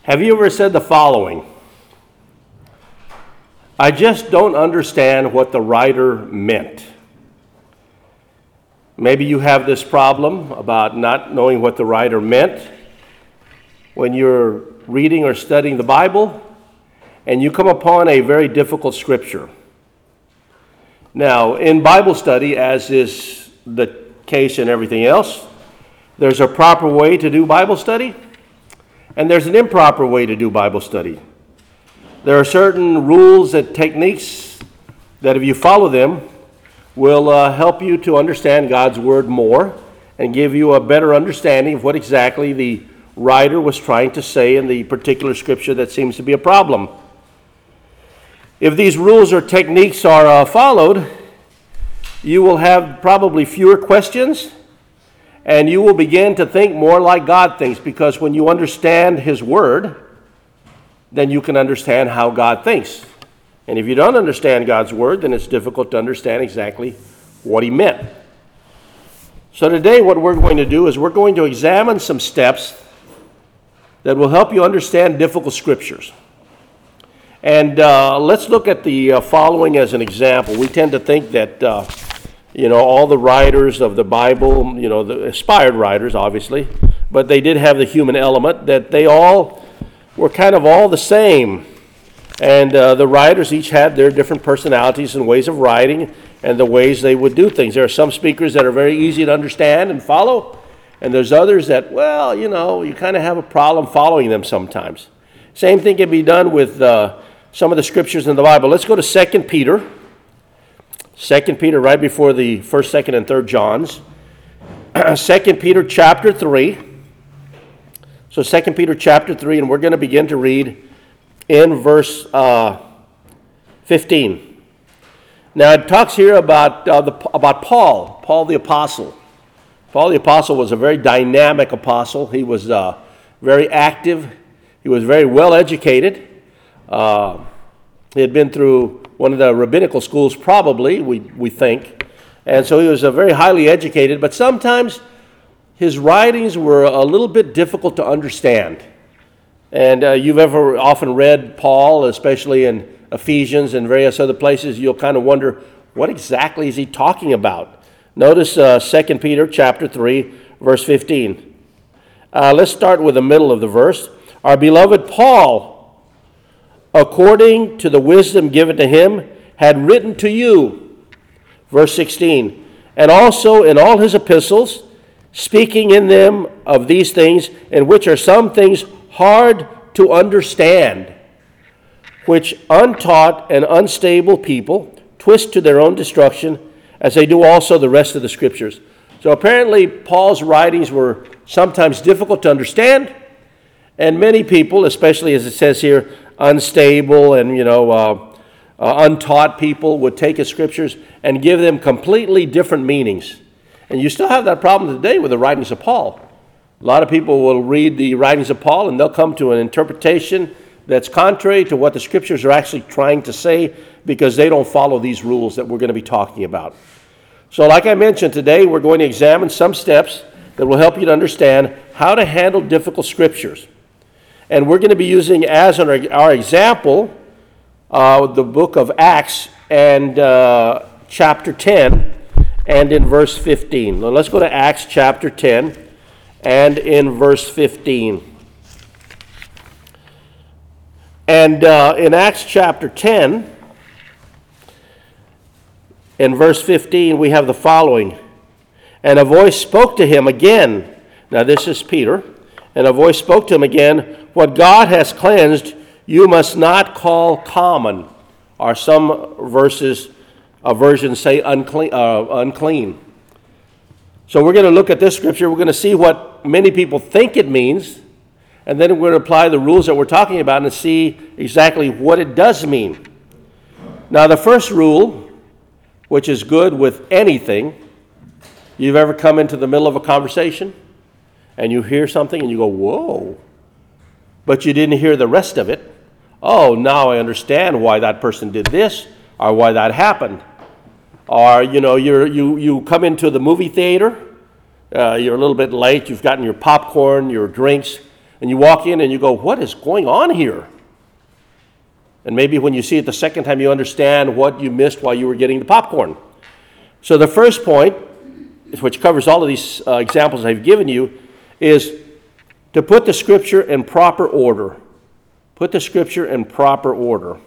Have you ever said the following? I just don't understand what the writer meant. Maybe you have this problem about not knowing what the writer meant when you're reading or studying the Bible and you come upon a very difficult scripture. Now, in Bible study, as is the case in everything else, there's a proper way to do Bible study, and there's an improper way to do Bible study. There are certain rules and techniques that if you follow them will help you to understand God's Word more and give you a better understanding of what exactly the writer was trying to say in the particular scripture that seems to be a problem. If these rules or techniques are followed, you will have probably fewer questions and you will begin to think more like God thinks, because when you understand His Word, then you can understand how God thinks. And if you don't understand God's Word, then it's difficult to understand exactly what He meant. So today what we're going to do is we're going to examine some steps that will help you understand difficult scriptures. And let's look at the following as an example. We tend to think that, all the writers of the Bible, the inspired writers, obviously, but they did have the human element, that they all were kind of all the same. And the writers each had their different personalities and ways of writing and the ways they would do things. There are some speakers that are very easy to understand and follow, and there's others that, you kind of have a problem following them sometimes. Same thing can be done with some of the scriptures in the Bible. Let's go to 2 Peter. 2 Peter, right before the 1st, 2nd, and 3rd Johns. 2 Peter chapter 3. So 2 Peter chapter 3, and we're going to begin to read in verse 15. Now it talks here about Paul the apostle. Paul the apostle was a very dynamic apostle. He was very active. He was very well educated. He had been through one of the rabbinical schools, probably, we think. And so he was very highly educated, but sometimes his writings were a little bit difficult to understand. And you've often read Paul, especially in Ephesians and various other places, you'll kind of wonder, what exactly is he talking about? Notice 2 Peter chapter 3, verse 15. Let's start with the middle of the verse. Our beloved Paul, according to the wisdom given to him, had written to you, verse 16, and also in all his epistles, speaking in them of these things, in which are some things hard to understand, which untaught and unstable people twist to their own destruction, as they do also the rest of the scriptures. So apparently Paul's writings were sometimes difficult to understand, and many people, especially as it says here, unstable and untaught people, would take his scriptures and give them completely different meanings. And you still have that problem today with the writings of Paul. A lot of people will read the writings of Paul and they'll come to an interpretation that's contrary to what the scriptures are actually trying to say, because they don't follow these rules that we're going to be talking about. So like I mentioned, today we're going to examine some steps that will help you to understand how to handle difficult scriptures. And we're going to be using as our example the book of Acts and chapter 10 and in verse 15. Now let's go to Acts chapter 10 and in verse 15. And in Acts chapter 10, in verse 15, we have the following. And a voice spoke to him again. Now this is Peter. And a voice spoke to him again, what God has cleansed, you must not call common. Or some versions say unclean. So we're going to look at this scripture. We're going to see what many people think it means. And then we're going to apply the rules that we're talking about and see exactly what it does mean. Now the first rule, which is good with anything, you've ever come into the middle of a conversation and you hear something and you go, whoa, but you didn't hear the rest of it. Oh, now I understand why that person did this or why that happened. Or, you come into the movie theater, you're a little bit late, you've gotten your popcorn, your drinks, And you walk in and you go, what is going on here? And maybe when you see it the second time, you understand what you missed while you were getting the popcorn. So the first point, which covers all of these examples I've given you, is to put the Scripture in proper order. Put the Scripture in proper order.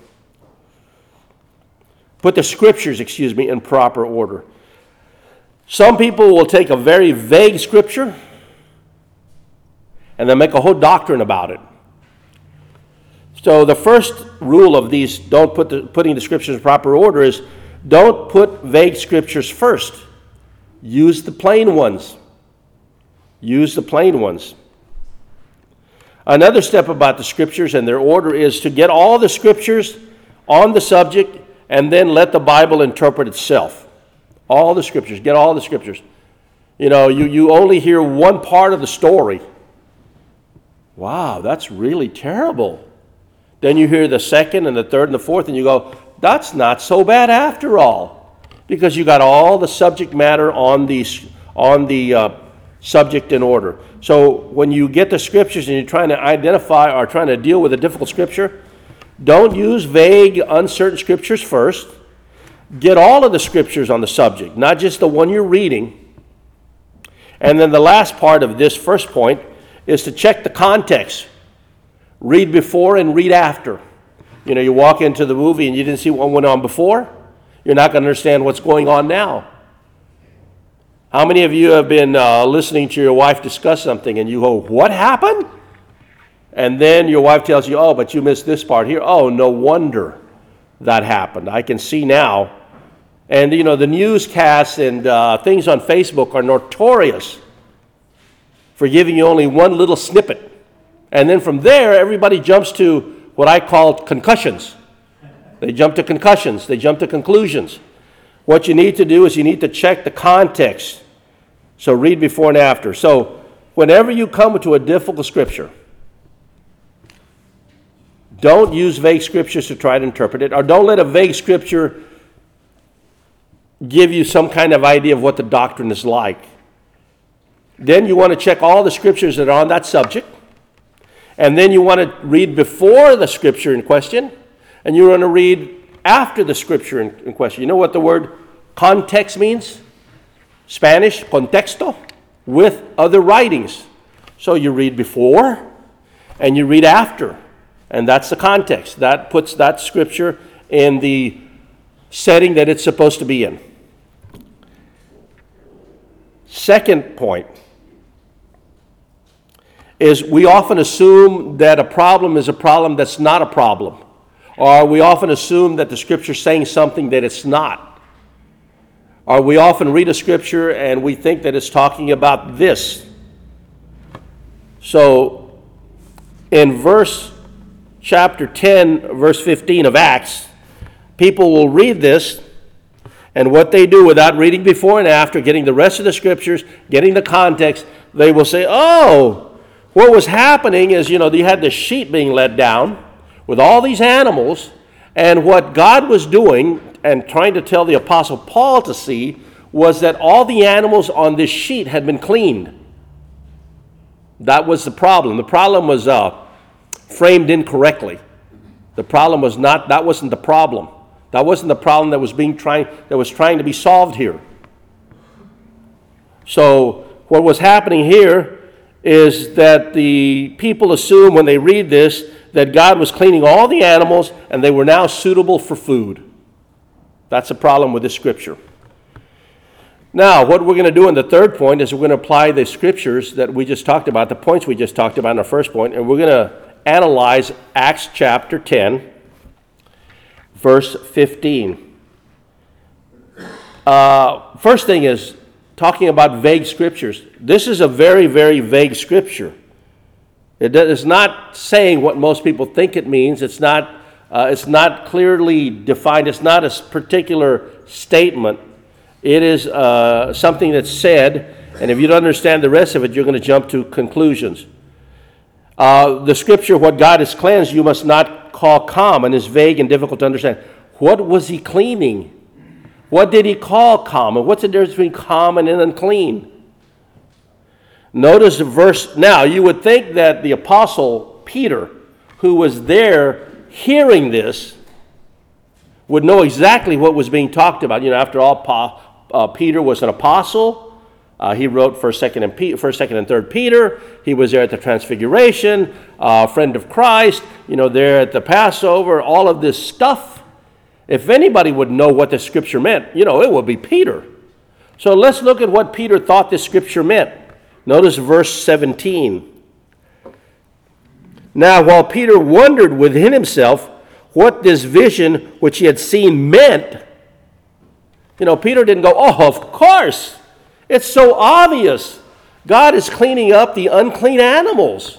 Put the Scriptures, in proper order. Some people will take a very vague Scripture and then make a whole doctrine about it. So the first rule of these, putting the Scriptures in proper order, is don't put vague Scriptures first. Use the plain ones. Use the plain ones. Another step about the Scriptures and their order is to get all the Scriptures on the subject and then let the Bible interpret itself. All the Scriptures. Get all the Scriptures. You only hear one part of the story. Wow, that's really terrible. Then you hear the second and the third and the fourth, and you go, that's not so bad after all, because you got all the subject matter on the subject in order. So when you get the Scriptures and you're trying to identify or trying to deal with a difficult Scripture, don't use vague, uncertain Scriptures first. Get all of the Scriptures on the subject, not just the one you're reading. And then the last part of this first point is to check the context. Read before and read after. You walk into the movie and you didn't see what went on before, you're not going to understand what's going on now. How many of you have been listening to your wife discuss something and you go, what happened? And then your wife tells you, oh, but you missed this part here. Oh, no wonder that happened. I can see now. And, the newscasts and things on Facebook are notorious for giving you only one little snippet. And then from there, everybody jumps to what I call concussions. They jump to concussions. They jump to conclusions. What you need to do is you need to check the context. So read before and after. So whenever you come to a difficult Scripture, don't use vague Scriptures to try to interpret it, or don't let a vague Scripture give you some kind of idea of what the doctrine is like. Then you want to check all the Scriptures that are on that subject. And then you want to read before the Scripture in question, and you want to read after the Scripture in question. You know what the word context means? Spanish, contexto, with other writings. So you read before, and you read after. And that's the context. That puts that Scripture in the setting that it's supposed to be in. Second point is we often assume that a problem is a problem that's not a problem. Or we often assume that the Scripture is saying something that it's not. Or we often read a Scripture and we think that it's talking about this. So in chapter 10, verse 15 of Acts, people will read this, and what they do without reading before and after, getting the rest of the Scriptures, getting the context, they will say, oh, what was happening is, you had the sheep being let down with all these animals, and what God was doing and trying to tell the Apostle Paul to see was that all the animals on this sheet had been cleaned. That was the problem. The problem was framed incorrectly. The problem was not, that wasn't the problem. That wasn't the problem that was trying to be solved here. So what was happening here is that the people assume when they read this that God was cleaning all the animals and they were now suitable for food. That's a problem with this Scripture. Now, what we're going to do in the third point is we're going to apply the Scriptures that we just talked about, the points we just talked about in our first point, and we're going to analyze Acts chapter 10, verse 15. First thing is talking about vague Scriptures. This is a very, very vague Scripture. It is not saying what most people think it means. It's not clearly defined. It's not a particular statement. It is something that's said, and if you don't understand the rest of it, you're going to jump to conclusions. The Scripture, what God has cleansed, you must not call common, is vague and difficult to understand. What was He cleaning? What did He call common? What's the difference between common and unclean? Notice the verse. Now, you would think that the apostle Peter, who was there hearing this, would know exactly what was being talked about. After all, Peter was an apostle. He wrote 1st, 2nd, and 3rd Peter. He was there at the Transfiguration, friend of Christ, there at the Passover, all of this stuff. If anybody would know what the scripture meant, it would be Peter. So let's look at what Peter thought this scripture meant. Notice verse 17. Now, while Peter wondered within himself what this vision which he had seen meant, Peter didn't go, oh, of course. It's so obvious. God is cleaning up the unclean animals.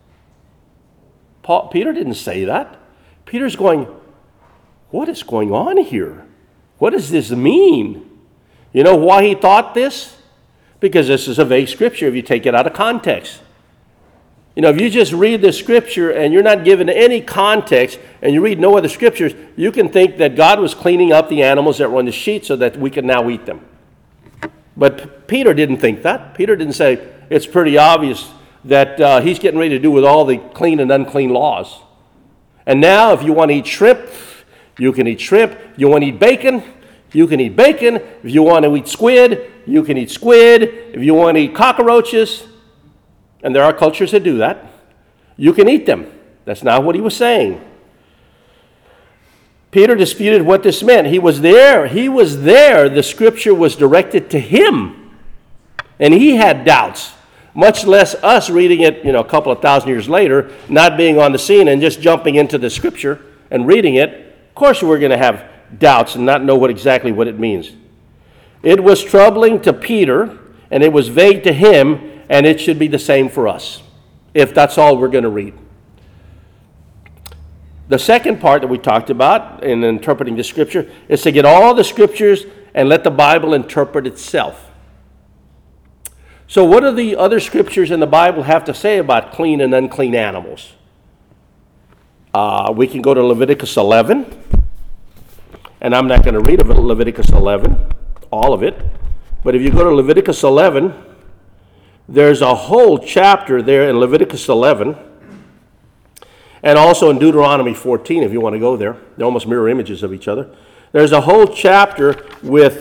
Peter didn't say that. Peter's going, what is going on here? What does this mean? You know why he thought this? Because this is a vague scripture if you take it out of context. If you just read the scripture and you're not given any context and you read no other scriptures, you can think that God was cleaning up the animals that were on the sheet so that we can now eat them. But Peter didn't think that. Peter didn't say, it's pretty obvious that he's getting ready to do with all the clean and unclean laws. And now if you want to eat shrimp, you can eat shrimp. You want to eat bacon, you can eat bacon. If you want to eat squid, you can eat squid. If you want to eat cockroaches, and there are cultures that do that, you can eat them. That's not what he was saying. Peter disputed what this meant. He was there. The scripture was directed to him. And he had doubts, much less us reading it, a couple of thousand years later, not being on the scene and just jumping into the scripture and reading it. Of course we're going to have doubts and not know exactly what it means. It was troubling to Peter, and it was vague to him, and it should be the same for us, if that's all we're going to read. The second part that we talked about in interpreting the scripture is to get all the scriptures and let the Bible interpret itself. So what do the other scriptures in the Bible have to say about clean and unclean animals? We can go to Leviticus 11, and I'm not going to read Leviticus 11, all of it, but if you go to Leviticus 11, there's a whole chapter there in Leviticus 11, and also in Deuteronomy 14, if you want to go there. They're almost mirror images of each other. There's a whole chapter with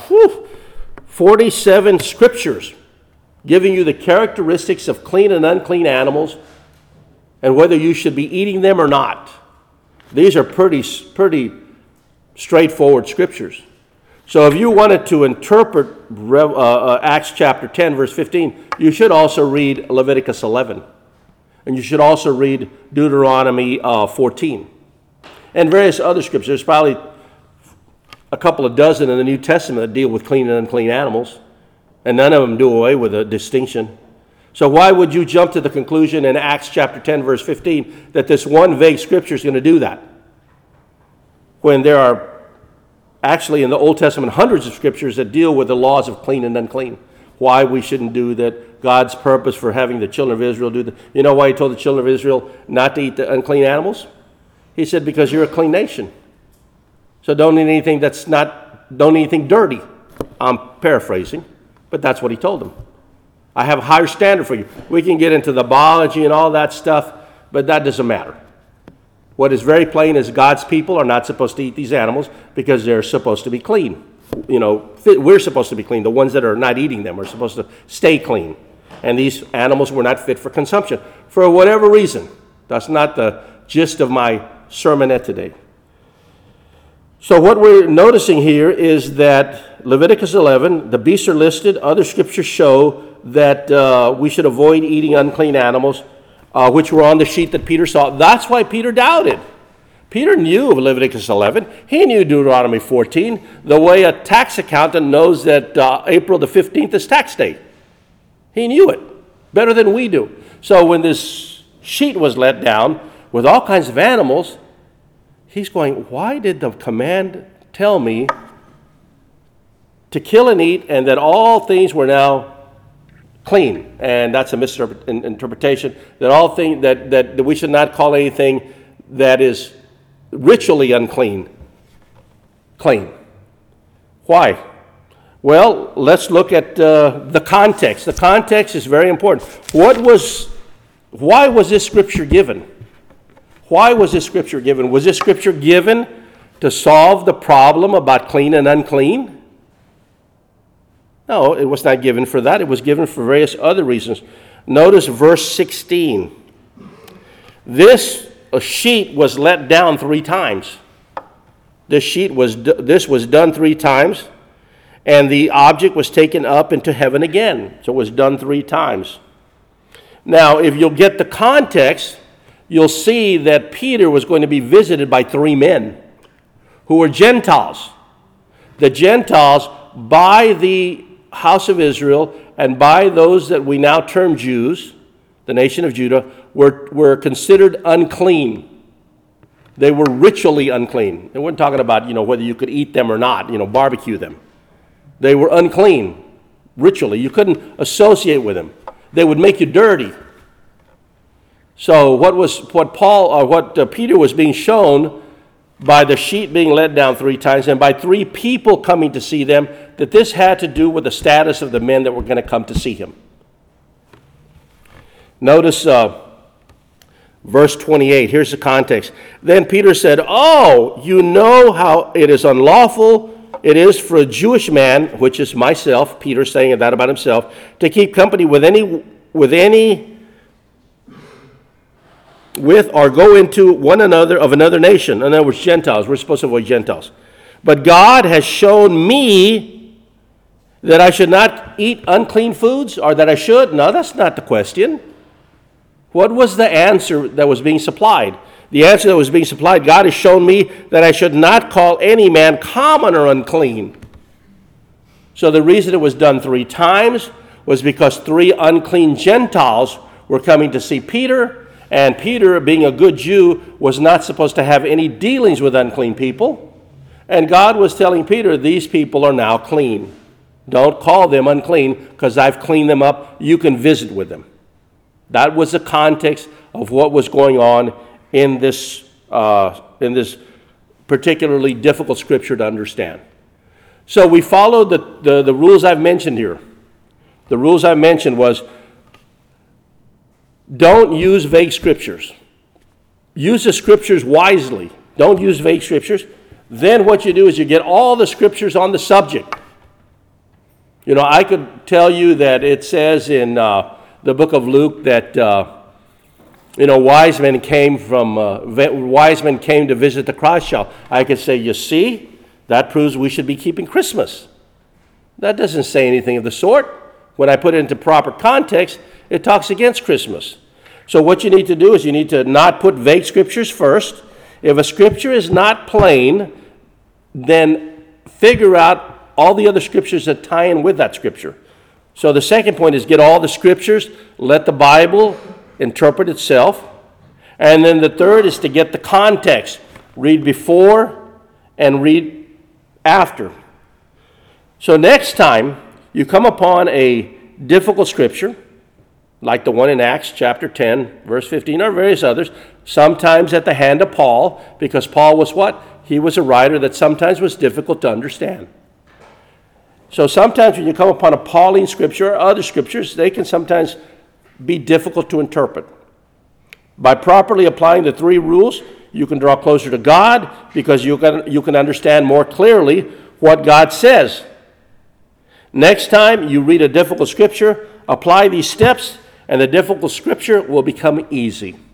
47 scriptures giving you the characteristics of clean and unclean animals and whether you should be eating them or not. These are pretty straightforward scriptures. So if you wanted to interpret Acts chapter 10, verse 15, you should also read Leviticus 11. And you should also read Deuteronomy 14 and various other scriptures. There's probably a couple of dozen in the New Testament that deal with clean and unclean animals, and none of them do away with a distinction. So why would you jump to the conclusion in Acts chapter 10, verse 15, that this one vague scripture is going to do that, when there are actually in the Old Testament hundreds of scriptures that deal with the laws of clean and unclean? Why we shouldn't do that, God's purpose for having the children of Israel do that. You know why he told the children of Israel not to eat the unclean animals? He said, because you're a clean nation. So don't eat anything dirty. I'm paraphrasing, but that's what he told them. I have a higher standard for you. We can get into the biology and all that stuff, but that doesn't matter. What is very plain is God's people are not supposed to eat these animals because they're supposed to be clean. We're supposed to be clean. The ones that are not eating them are supposed to stay clean. And these animals were not fit for consumption for whatever reason. That's not the gist of my sermonette today. So what we're noticing here is that Leviticus 11, the beasts are listed. Other scriptures show that we should avoid eating unclean animals, which were on the sheet that Peter saw. That's why Peter doubted. Peter knew of Leviticus 11. He knew Deuteronomy 14, the way a tax accountant knows that April the 15th is tax day. He knew it better than we do. So when this sheet was let down with all kinds of animals, he's going, why did the command tell me to kill and eat and that all things were now clean? And that's a misinterpretation, that we should not call anything that is ritually unclean clean. Why? Well, let's look at the context. The context is very important. Why was this scripture given? Why was this scripture given? Was this scripture given to solve the problem about clean and unclean? No, it was not given for that. It was given for various other reasons. Notice verse 16. This sheet was let down 3 times. This was done 3 times, and the object was taken up into heaven again. So it was done 3 times. Now, if you'll get the context, you'll see that Peter was going to be visited by 3 men who were Gentiles. The Gentiles, by the house of Israel and by those that we now term Jews, the nation of Judah, were considered unclean. They were ritually unclean. They weren't talking about, whether you could eat them or not, barbecue them. They were unclean ritually. You couldn't associate with them. They would make you dirty. So what Peter was being shown by the sheet being let down 3 times and by 3 people coming to see them, that this had to do with the status of the men that were going to come to see him. Notice verse 28. Here's the context. Then Peter said, "Oh, you know how it is unlawful it is for a Jewish man," which is myself, Peter saying that about himself, "to keep company with or go into one another of another nation." In other words, Gentiles. We're supposed to avoid Gentiles. "But God has shown me that I should not eat unclean foods," or that I should. No, that's not the question. What was the answer that was being supplied? The answer that was being supplied, God has shown me that I should not call any man common or unclean. So the reason it was done 3 times was because 3 unclean Gentiles were coming to see Peter, and Peter, being a good Jew, was not supposed to have any dealings with unclean people. And God was telling Peter, these people are now clean. Don't call them unclean, because I've cleaned them up. You can visit with them. That was the context of what was going on in this particularly difficult scripture to understand. So we followed the rules I've mentioned here. The rules I mentioned was, don't use vague scriptures. Use the scriptures wisely. Don't use vague scriptures. Then what you do is you get all the scriptures on the subject. I could tell you that it says in the book of Luke that wise men came to visit the Christ child. I could say, you see, that proves we should be keeping Christmas. That doesn't say anything of the sort. When I put it into proper context, it talks against Christmas. So what you need to do is you need to not put vague scriptures first. If a scripture is not plain, then figure out all the other scriptures that tie in with that scripture. So the second point is get all the scriptures, let the Bible interpret itself. And then the third is to get the context. Read before and read after. So next time you come upon a difficult scripture, like the one in Acts chapter 10, verse 15, or various others, sometimes at the hand of Paul, because Paul was what? He was a writer that sometimes was difficult to understand. So sometimes when you come upon a Pauline scripture or other scriptures, they can sometimes be difficult to interpret. By properly applying the 3 rules, you can draw closer to God because you can understand more clearly what God says. Next time you read a difficult scripture, apply these steps, and the difficult scripture will become easy.